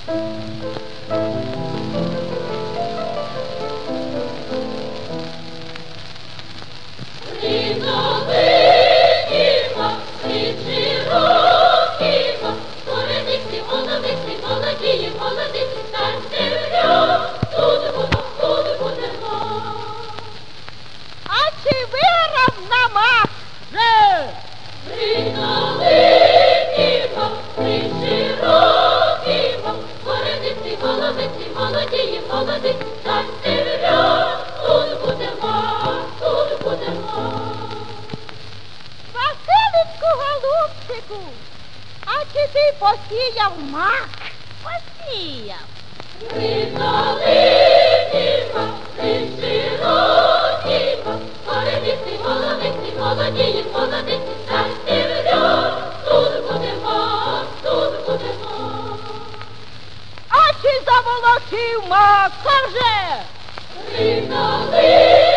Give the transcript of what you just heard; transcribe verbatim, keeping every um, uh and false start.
А чи ти посіяв мак? Посіяв. Різновидіва, ти широківа, молодиці, молодиці, молодії, молодиці, щастя вряд, тут будемо, тут будемо. А чи заволоків мак? Скажи! Різновидіва,